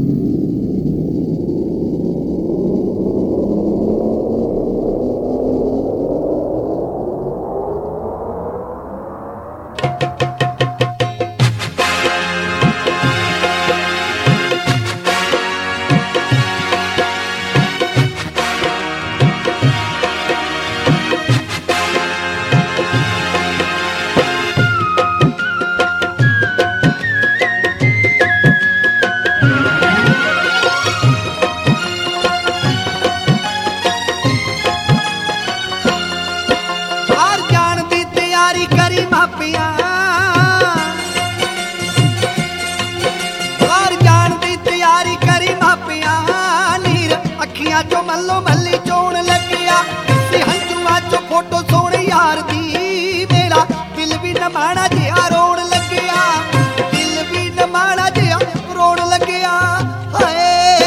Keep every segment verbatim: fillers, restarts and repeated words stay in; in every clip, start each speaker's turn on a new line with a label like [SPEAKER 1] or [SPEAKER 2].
[SPEAKER 1] चो मल्लो मल्ली चोण लग्या हंजुआ चो फोटो सोने यार दी मेरा दिल भी नमाना जिहा रोण लग्या दिल भी नमाना जिहा रोण लग्या हाय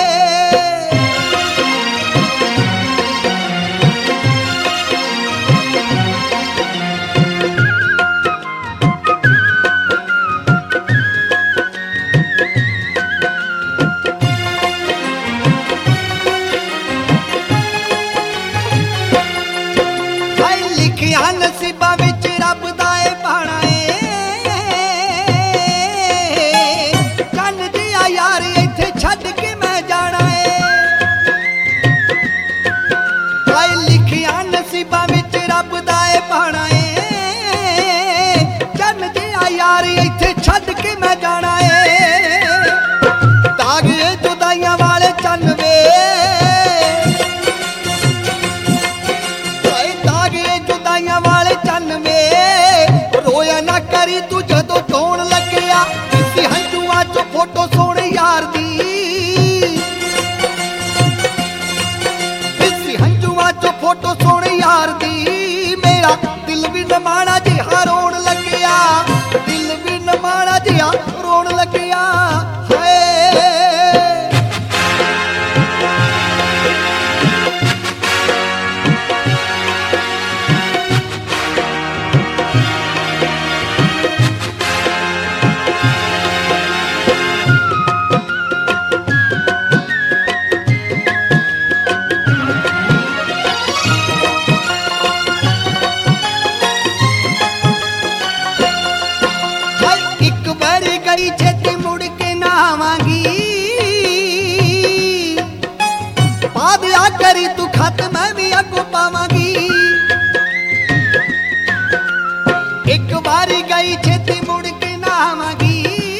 [SPEAKER 1] नसीबा विच रब दा ए पाना ए कन जिया यार इत्थे छड्ड के मैं जाना ए हाय लिखिया नसीबा विच रब दा ए पाना ए कन जिया यार इत्थे छड्ड के मैं जाना ए दाग ए जुदाइयां वाले चन्न वे वाले चन्न में रोया ना करी तू जदों धोण लग्या इसी हंजुआ चो फोटो सोने यार दी इसी हंजुआ चो फोटो सोने यार दी मेरा दिल भी नमाना जिहा रोण लग्या दिल भी नमाना जिहा रोण लग्या हाय छेती मुड़ के ना आवांगी पादिया करी तू खत मैं भी अगो पावांगी एक बारी गई छेती मुड़ के ना आवांगी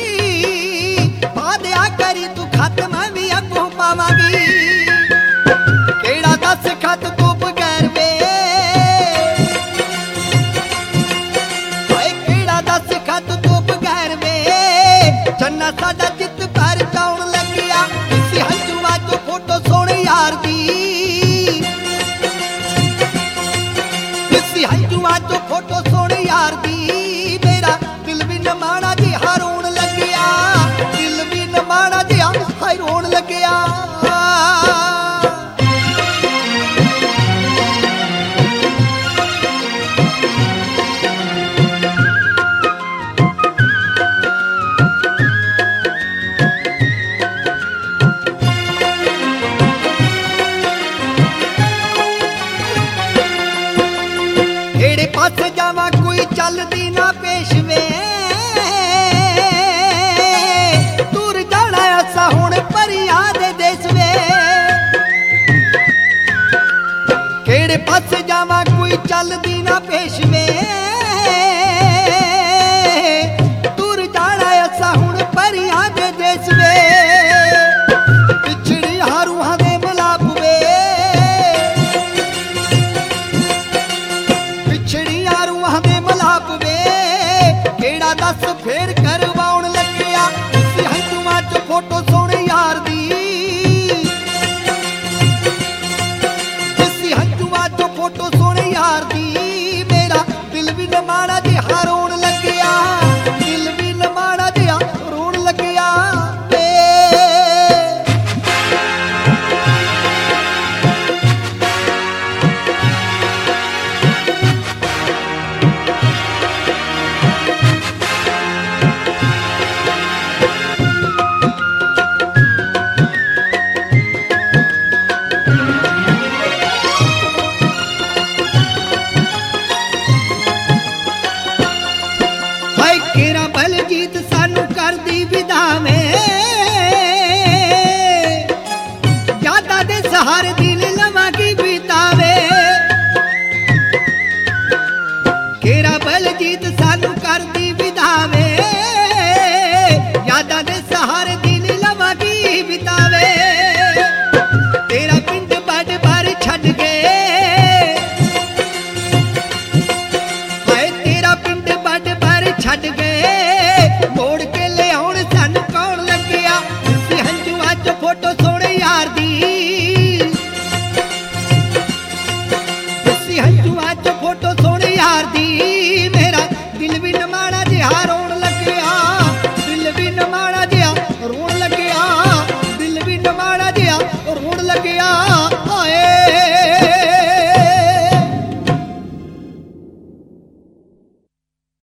[SPEAKER 1] पादिया करी तू खत मैं भी अगो पावांगी केड़ा दस खत तू बगैर वे केड़ा दस खत तू बगैर वे चन्ना साडा चित भर जाउण लग्या इसी हंजुआ चो फोटो सोने यार दी इसी हंजुआ चो फोटो सोने यार दी मेरा दिल भी नमाना जिहा रोण लग्या दिल भी नमाना जिहा हाय रोण लग्या एड़े पासे जावा कोई चलदी ना पेशवे दूर जाना असा हुण परिया दे देश वे केड़े पासे जावा कोई चलदी ना